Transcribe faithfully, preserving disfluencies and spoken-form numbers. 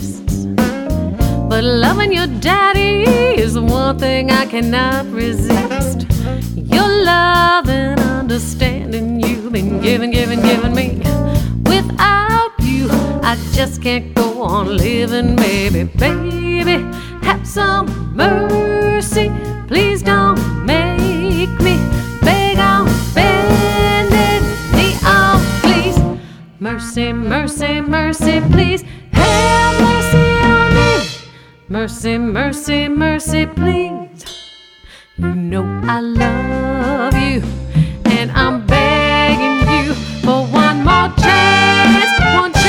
exists. But loving your daddy is the one thing I cannot resist. Your love and understanding you've been giving, giving, giving me. Without you, I just can't go on living, baby. Baby, have some mercy. Please don't make me beg on bended knee. Oh, please. Mercy, mercy, mercy, please. Have mercy on me. Mercy, mercy, mercy, please. You know I love you, and I'm begging you for one more chance, one